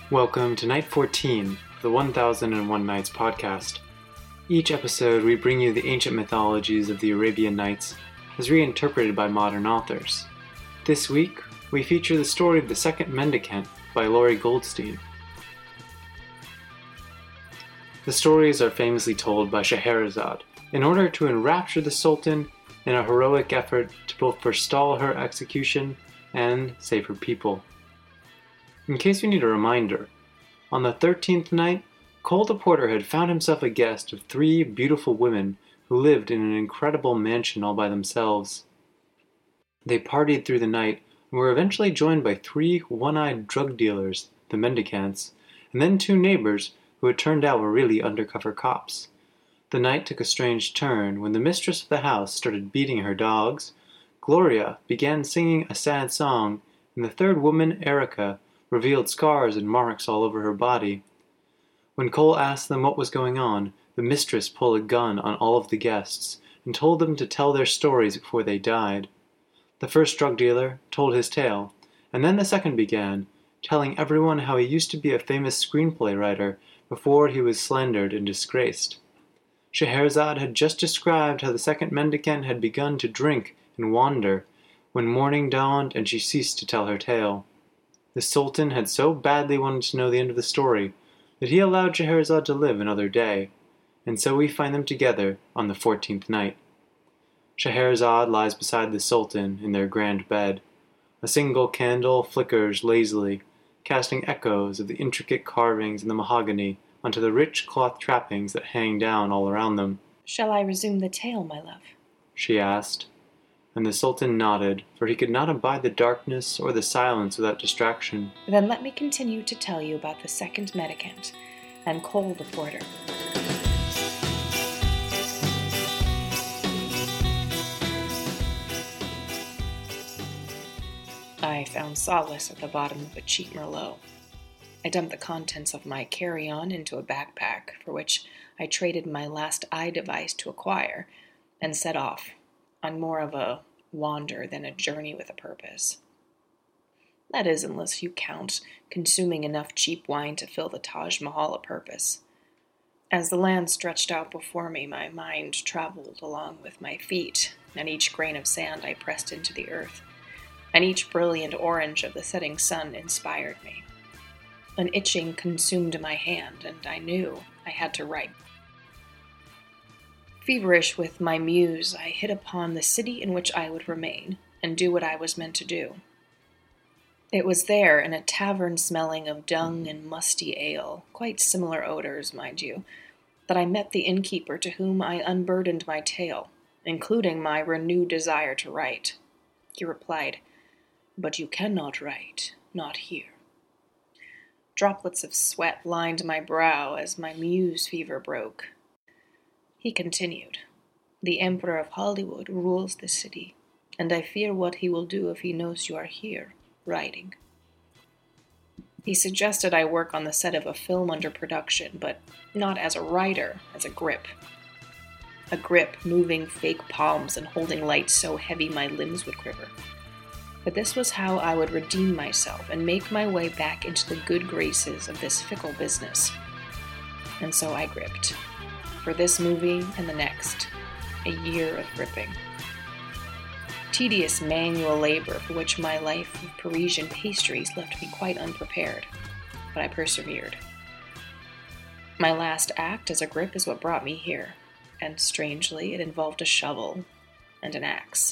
Welcome to Night 14 of the 1001 Nights podcast. Each episode we bring you the ancient mythologies of the Arabian Nights as reinterpreted by modern authors. This week, we feature the story of the Second Mendicant by Laurie Goldstein. The stories are famously told by Scheherazade in order to enrapture the Sultan in a heroic effort to both forestall her execution and save her people. In case you need a reminder, on the 13th night, Cole the Porter had found himself a guest of 3 beautiful women who lived in an incredible mansion all by themselves. They partied through the night and were eventually joined by 3 one-eyed drug dealers, the Mendicants, and then 2 neighbors who it turned out were really undercover cops. The night took a strange turn when the mistress of the house started beating her dogs, Gloria began singing a sad song, and the 3rd woman, Erica, revealed scars and marks all over her body. When Cole asked them what was going on, the mistress pulled a gun on all of the guests and told them to tell their stories before they died. The first drug dealer told his tale, and then the second began, telling everyone how he used to be a famous screenplay writer before he was slandered and disgraced. Scheherazade had just described how the Second Mendicant had begun to drink and wander when morning dawned and she ceased to tell her tale. The Sultan had so badly wanted to know the end of the story that he allowed Scheherazade to live another day, and so we find them together on the 14th night. Scheherazade lies beside the Sultan in their grand bed. A single candle flickers lazily, casting echoes of the intricate carvings in the mahogany onto the rich cloth trappings that hang down all around them. "Shall I resume the tale, my love?" she asked, and the Sultan nodded, for he could not abide the darkness or the silence without distraction. "Then let me continue to tell you about the Second Mendicant and Cole the Porter. I found solace at the bottom of a cheap Merlot. I dumped the contents of my carry-on into a backpack, for which I traded my last eye device to acquire, and set off on more of a wander than a journey with a purpose. That is, unless you count consuming enough cheap wine to fill the Taj Mahal a purpose. As the land stretched out before me, my mind traveled along with my feet, and each grain of sand I pressed into the earth, and each brilliant orange of the setting sun inspired me. An itching consumed my hand, and I knew I had to write. Feverish with my muse, I hit upon the city in which I would remain and do what I was meant to do. It was there, in a tavern smelling of dung and musty ale, quite similar odors, mind you, that I met the innkeeper to whom I unburdened my tale, including my renewed desire to write. He replied, "But you cannot write, not here." Droplets of sweat lined my brow as my muse fever broke. He continued, "The Emperor of Hollywood rules this city, and I fear what he will do if he knows you are here, writing." He suggested I work on the set of a film under production, but not as a writer, as a grip. A grip, moving fake palms and holding lights so heavy my limbs would quiver. But this was how I would redeem myself and make my way back into the good graces of this fickle business. And so I gripped. For this movie and the next, a year of gripping. Tedious manual labor for which my life of Parisian pastries left me quite unprepared, but I persevered. My last act as a grip is what brought me here, and strangely, it involved a shovel and an axe.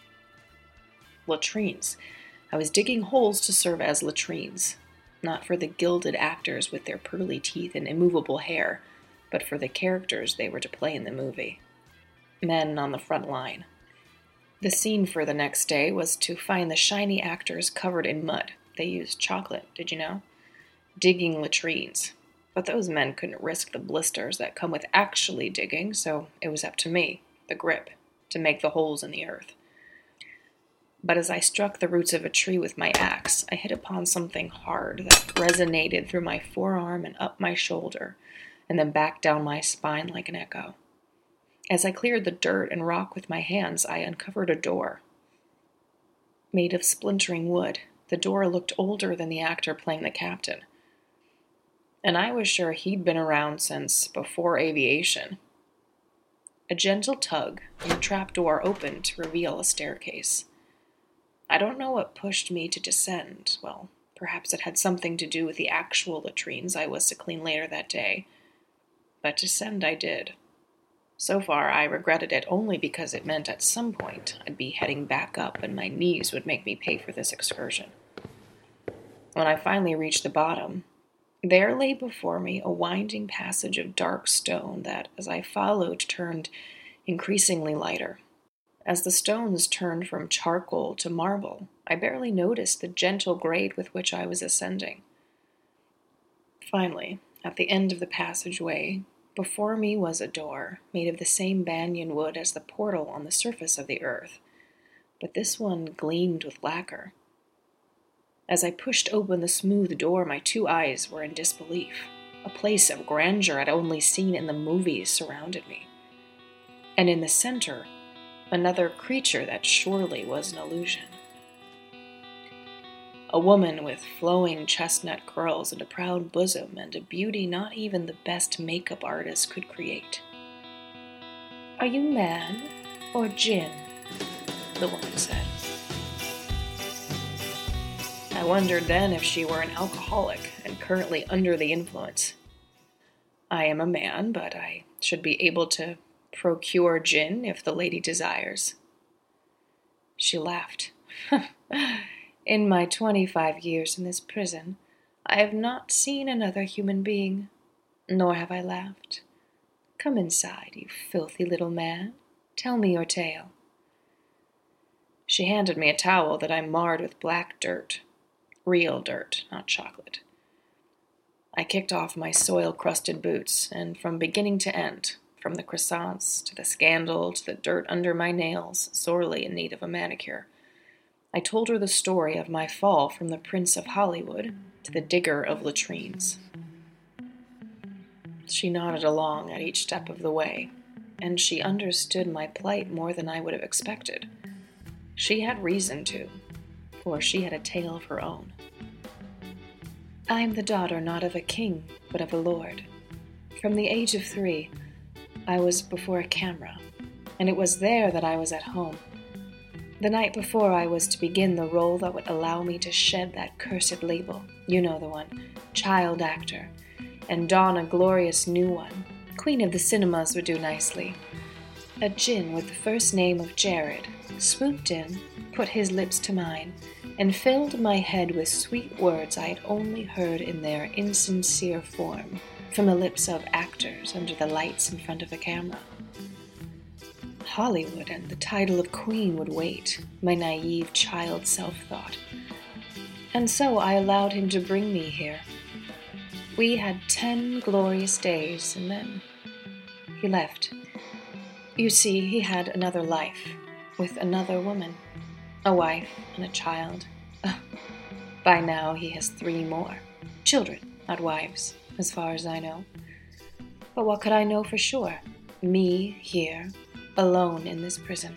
Latrines. I was digging holes to serve as latrines, not for the gilded actors with their pearly teeth and immovable hair, but for the characters they were to play in the movie. Men on the front line. The scene for the next day was to find the shiny actors covered in mud. They used chocolate, did you know? Digging latrines. But those men couldn't risk the blisters that come with actually digging, so it was up to me, the grip, to make the holes in the earth. But as I struck the roots of a tree with my axe, I hit upon something hard that resonated through my forearm and up my shoulder, and then back down my spine like an echo. As I cleared the dirt and rock with my hands, I uncovered a door. Made of splintering wood, the door looked older than the actor playing the captain. and I was sure he'd been around since before aviation. A gentle tug, and the trapdoor opened to reveal a staircase. I don't know what pushed me to descend. Well, perhaps it had something to do with the actual latrines I was to clean later that day. But descend I did. So far, I regretted it only because it meant at some point I'd be heading back up and my knees would make me pay for this excursion. When I finally reached the bottom, there lay before me a winding passage of dark stone that, as I followed, turned increasingly lighter. As the stones turned from charcoal to marble, I barely noticed the gentle grade with which I was ascending. Finally, at the end of the passageway, before me was a door made of the same banyan wood as the portal on the surface of the earth, but this one gleamed with lacquer. As I pushed open the smooth door, my two eyes were in disbelief. A place of grandeur I'd only seen in the movies surrounded me. And in the center, another creature that surely was an illusion. A woman with flowing chestnut curls and a proud bosom and a beauty not even the best makeup artist could create. "Are you man or jinn?" the woman said. I wondered then if she were an alcoholic and currently under the influence. "I am a man, but I should be able to procure gin if the lady desires." She laughed. "In my 25 years in this prison, I have not seen another human being, nor have I laughed. Come inside, you filthy little man. Tell me your tale." She handed me a towel that I marred with black dirt. Real dirt, not chocolate. I kicked off my soil-crusted boots, and from beginning to end, from the croissants to the scandal to the dirt under my nails, sorely in need of a manicure, I told her the story of my fall from the Prince of Hollywood to the digger of latrines. She nodded along at each step of the way, and she understood my plight more than I would have expected. She had reason to, for she had a tale of her own. "I am the daughter not of a king, but of a lord. From the age of 3, I was before a camera, and it was there that I was at home. The night before I was to begin the role that would allow me to shed that cursed label, you know the one, child actor, and don a glorious new one. Queen of the cinemas would do nicely. A djinn with the first name of Jared swooped in, put his lips to mine, and filled my head with sweet words I had only heard in their insincere form from the lips of actors under the lights in front of a camera. Hollywood and the title of queen would wait, my naive child self thought. And so I allowed him to bring me here. We had 10 glorious days, and then he left. You see, he had another life, with another woman, a wife and a child. By now he has 3 more. Children, not wives, as far as I know. But what could I know for sure? Me here, alone in this prison."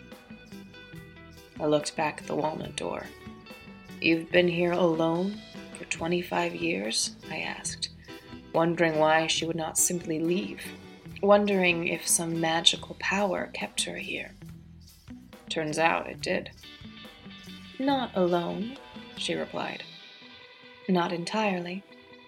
I looked back at the walnut door. "You've been here alone for 25 years?" I asked, wondering why she would not simply leave, wondering if some magical power kept her here. Turns out it did. "Not alone," she replied. "Not entirely.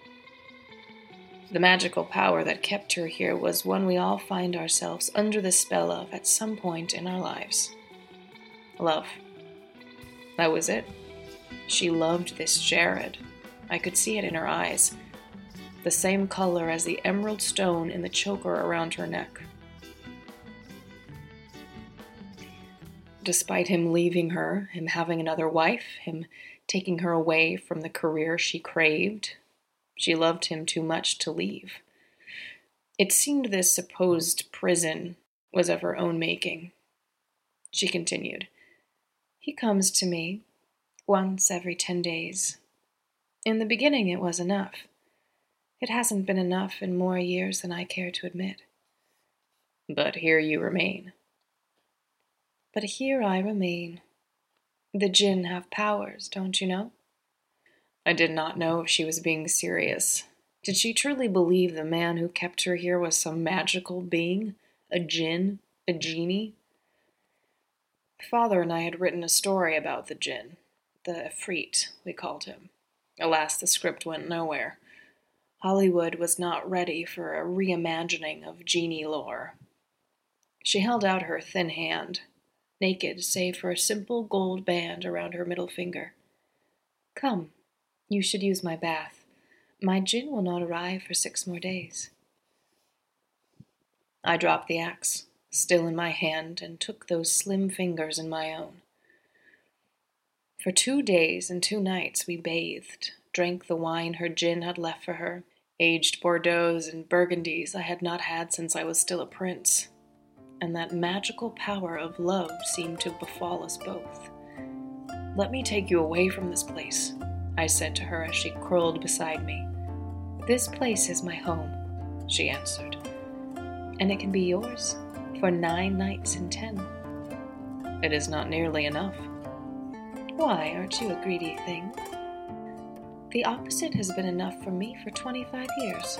The magical power that kept her here was one we all find ourselves under the spell of at some point in our lives. Love. That was it. She loved this Jared. I could see it in her eyes. The same color as the emerald stone in the choker around her neck. Despite him leaving her, him having another wife, him taking her away from the career she craved, she loved him too much to leave. It seemed this supposed prison was of her own making. She continued, "He comes to me once every 10 days. In the beginning it was enough. It hasn't been enough in more years than I care to admit. But here you remain." "But here I remain. The jinn have powers, don't you know?" I did not know if she was being serious. Did she truly believe the man who kept her here was some magical being? A jinn? A genie? Father and I had written a story about the jinn. The Ifrit, we called him. Alas, the script went nowhere. Hollywood was not ready for a reimagining of genie lore. She held out her thin hand, naked save for a simple gold band around her middle finger. Come, you should use my bath. My jinn will not arrive for 6 more days. I dropped the axe, still in my hand, and took those slim fingers in my own. For 2 days and 2 nights we bathed, drank the wine her jinn had left for her, aged Bordeaux's and Burgundies I had not had since I was still a prince. And that magical power of love seemed to befall us both. Let me take you away from this place, I said to her as she curled beside me. This place is my home, she answered, and it can be yours for 9 nights and 10. It is not nearly enough. Why, aren't you a greedy thing? The opposite has been enough for me for 25 years.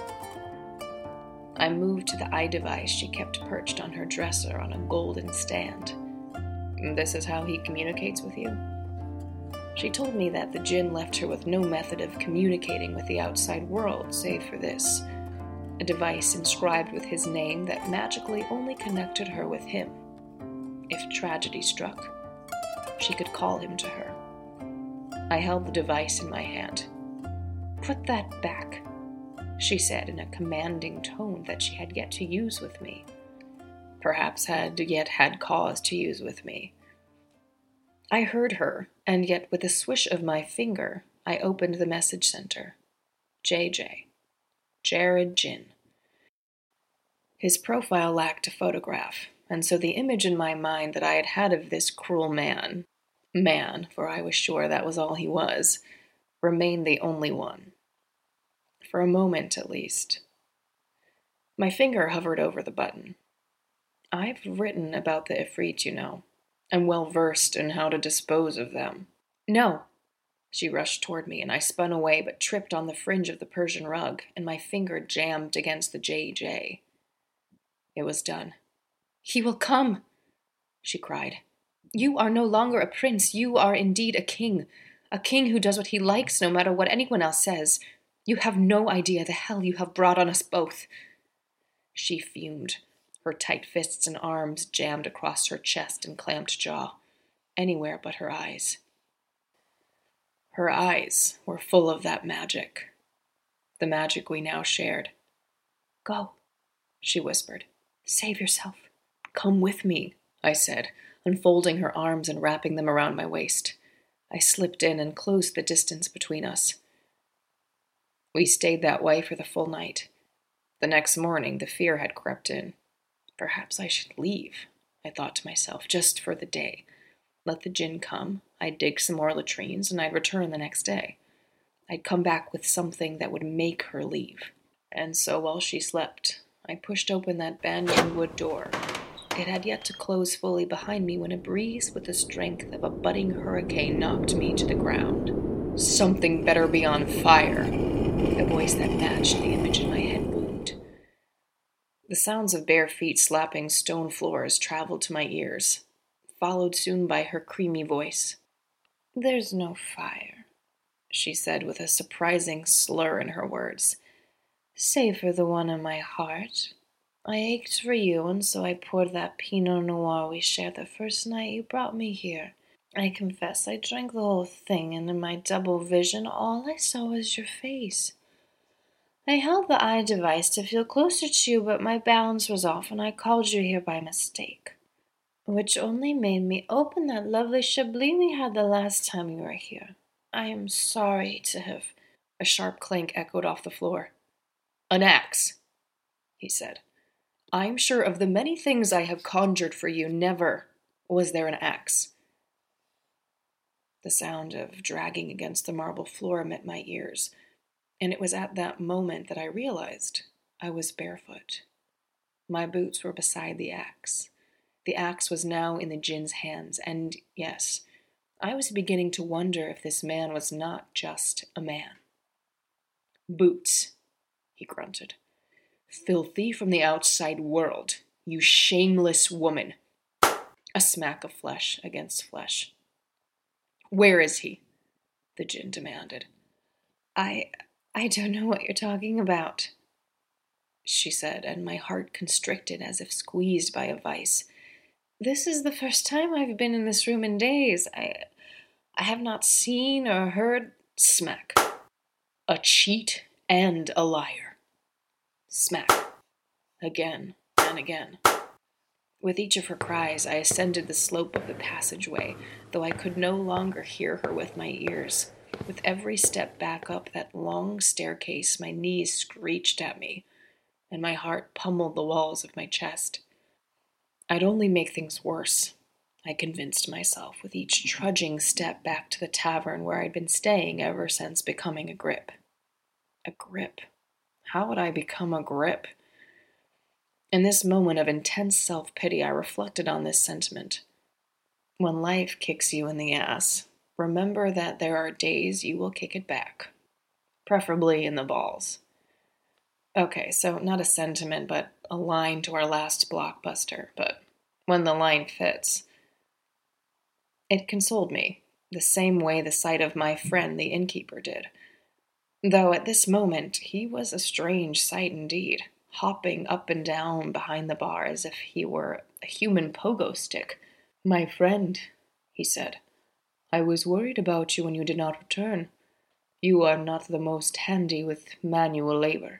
I moved to the eye device she kept perched on her dresser on a golden stand. This is how he communicates with you? She told me that the jinn left her with no method of communicating with the outside world save for this, a device inscribed with his name that magically only connected her with him. If tragedy struck, she could call him to her. I held the device in my hand. Put that back, she said in a commanding tone that she had yet to use with me. Perhaps had yet had cause to use with me. I heard her, and yet with a swish of my finger, I opened the message center. JJ. Jared Jinn. His profile lacked a photograph, and so the image in my mind that I had had of this cruel man, for I was sure that was all he was, remained the only one. For a moment, at least. My finger hovered over the button. I've written about the Ifrit, you know. I'm well versed in how to dispose of them. No. She rushed toward me, and I spun away but tripped on the fringe of the Persian rug, and my finger jammed against the JJ. It was done. He will come, she cried. You are no longer a prince. You are indeed a king who does what he likes no matter what anyone else says. You have no idea the hell you have brought on us both. She fumed, her tight fists and arms jammed across her chest and clamped jaw, anywhere but her eyes. Her eyes were full of that magic, the magic we now shared. Go, she whispered. Save yourself. Come with me, I said, unfolding her arms and wrapping them around my waist. I slipped in and closed the distance between us. We stayed that way for the full night. The next morning, the fear had crept in. Perhaps I should leave, I thought to myself, just for the day. Let the jinn come, I'd dig some more latrines, and I'd return the next day. I'd come back with something that would make her leave. And so while she slept, I pushed open that banyan wood door. It had yet to close fully behind me when a breeze with the strength of a budding hurricane knocked me to the ground. Something better be on fire, a voice that matched the image in my head boomed. The sounds of bare feet slapping stone floors traveled to my ears, followed soon by her creamy voice. There's no fire, she said with a surprising slur in her words. Save for the one in my heart. I ached for you, and so I poured that Pinot Noir we shared the first night you brought me here. I confess I drank the whole thing, and in my double vision all I saw was your face. I held the eye device to feel closer to you, but my balance was off, and I called you here by mistake, which only made me open that lovely Chablis we had the last time you were here. I am sorry to have... A sharp clank echoed off the floor. An axe, he said. I'm sure of the many things I have conjured for you, never was there an axe. The sound of dragging against the marble floor met my ears, and it was at that moment that I realized I was barefoot. My boots were beside the axe. The axe was now in the jinn's hands, and yes, I was beginning to wonder if this man was not just a man. Boots. he grunted. "Filthy from the outside world, you shameless woman." A smack of flesh against flesh. "Where is he?" the djinn demanded. I don't know what you're talking about," she said, and my heart constricted as if squeezed by a vice. "This is the first time I've been in this room in days. I have not seen or heard—" Smack. "A cheat and a liar." Smack. Again and again. With each of her cries, I ascended the slope of the passageway, though I could no longer hear her with my ears. With every step back up that long staircase, my knees screeched at me, and my heart pummeled the walls of my chest. I'd only make things worse, I convinced myself, with each trudging step back to the tavern where I'd been staying ever since becoming a grip. A grip? How would I become a grip? In this moment of intense self-pity, I reflected on this sentiment. When life kicks you in the ass, remember that there are days you will kick it back, preferably in the balls. Okay, so not a sentiment, but a line to our last blockbuster, but when the line fits. It consoled me, the same way the sight of my friend the innkeeper did. Though at this moment he was a strange sight indeed, hopping up and down behind the bar as if he were a human pogo stick. "My friend," he said, "I was worried about you when you did not return. You are not the most handy with manual labor."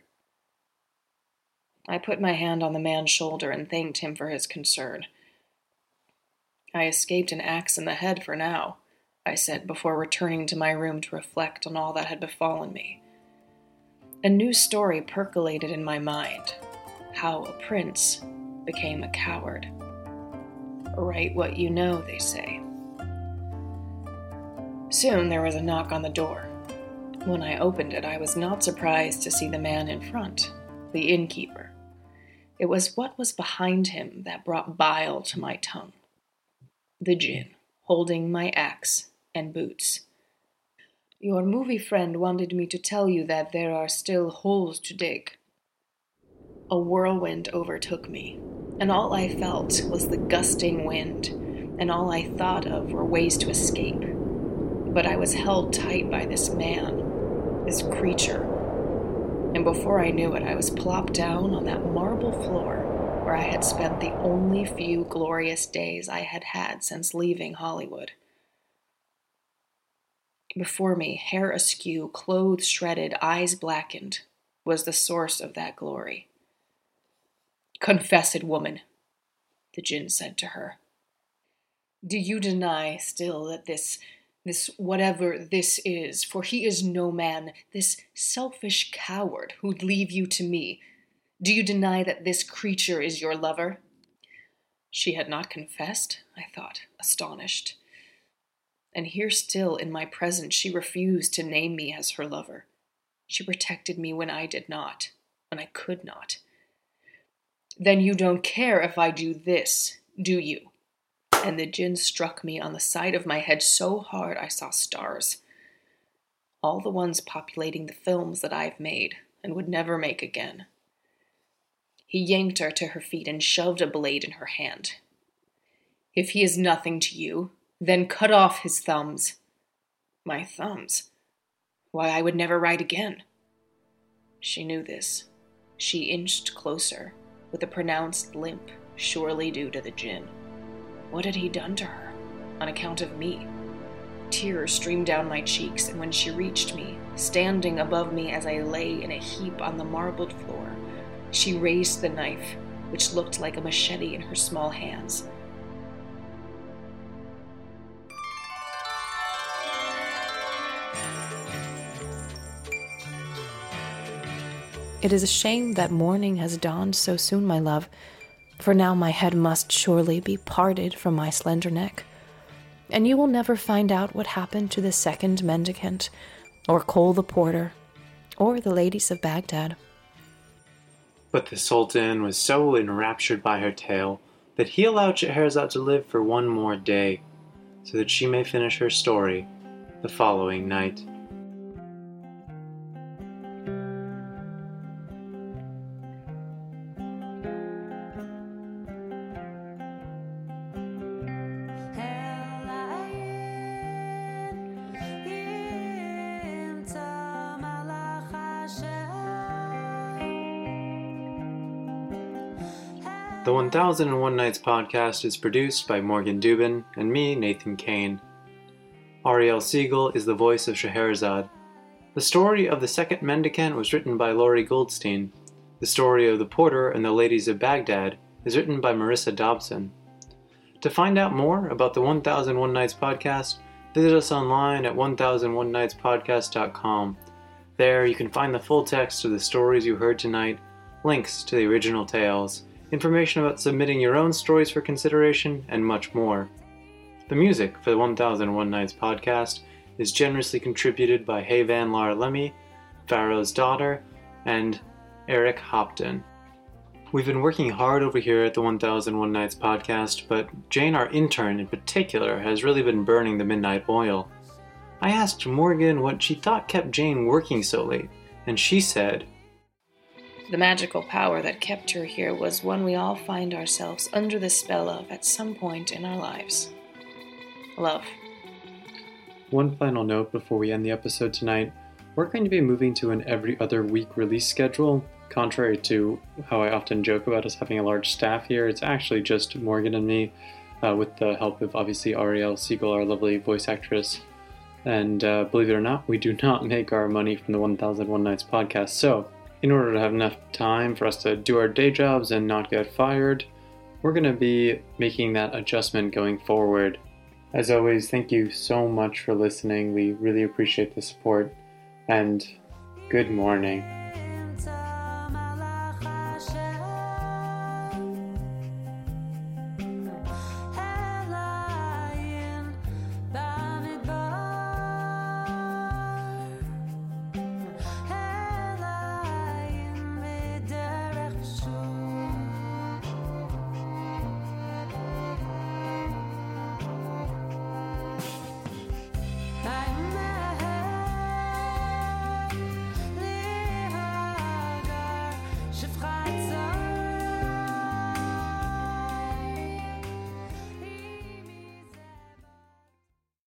I put my hand on the man's shoulder and thanked him for his concern. "I escaped an axe in the head for now," I said before returning to my room to reflect on all that had befallen me. A new story percolated in my mind, how a prince became a coward. Write what you know, they say. Soon there was a knock on the door. When I opened it, I was not surprised to see the man in front, the innkeeper. It was what was behind him that brought bile to my tongue. The djinn, holding my axe and boots. "Your movie friend wanted me to tell you that there are still holes to dig." A whirlwind overtook me, and all I felt was the gusting wind, and all I thought of were ways to escape. But I was held tight by this man, this creature, and before I knew it, I was plopped down on that marble floor where I had spent the only few glorious days I had had since leaving Hollywood. Before me, hair askew, clothes shredded, eyes blackened, was the source of that glory. "Confess it, woman," the djinn said to her. "Do you deny still that this whatever this is, for he is no man, this selfish coward who'd leave you to me, do you deny that this creature is your lover?" She had not confessed, I thought, astonished. And here still, in my presence, she refused to name me as her lover. She protected me when I did not, when I could not. "Then you don't care if I do this, do you?" And the djinn struck me on the side of my head so hard I saw stars. All the ones populating the films that I've made and would never make again. He yanked her to her feet and shoved a blade in her hand. "If he is nothing to you, then cut off his thumbs." My thumbs? Why, I would never write again. She knew this. She inched closer, with a pronounced limp, surely due to the djinn. What had he done to her, on account of me? Tears streamed down my cheeks, and when she reached me, standing above me as I lay in a heap on the marbled floor, she raised the knife, which looked like a machete in her small hands. "It is a shame that morning has dawned so soon, my love, for now my head must surely be parted from my slender neck, and you will never find out what happened to the second mendicant, or Cole the porter, or the ladies of Baghdad." But the Sultan was so enraptured by her tale that he allowed Scheherazade to live for one more day, so that she may finish her story the following night. The 1001 Nights podcast is produced by Morgan Dubin and me, Nathan Kane. Ariel Siegel is the voice of Scheherazade. The story of the second mendicant was written by Laurie Goldstein. The story of the porter and the ladies of Baghdad is written by Marissa Dobson. To find out more about the 1001 Nights podcast, visit us online at 1001nightspodcast.com. There you can find the full text of the stories you heard tonight, links to the original tales, information about submitting your own stories for consideration, and much more. The music for the 1001 Nights podcast is generously contributed by Hey Van Lar Lemmy, Pharaoh's Daughter, and Eric Hopton. We've been working hard over here at the 1001 Nights podcast, but Jane, our intern in particular, has really been burning the midnight oil. I asked Morgan what she thought kept Jane working so late, and she said, "The magical power that kept her here was one we all find ourselves under the spell of at some point in our lives. Love." One final note before we end the episode tonight. We're going to be moving to an every other week release schedule. Contrary to how I often joke about us having a large staff here, it's actually just Morgan and me, with the help of obviously Ariel Siegel, our lovely voice actress. And believe it or not, we do not make our money from the 1001 Nights podcast. So, in order to have enough time for us to do our day jobs and not get fired, we're going to be making that adjustment going forward. As always, thank you so much for listening. We really appreciate the support. And good morning.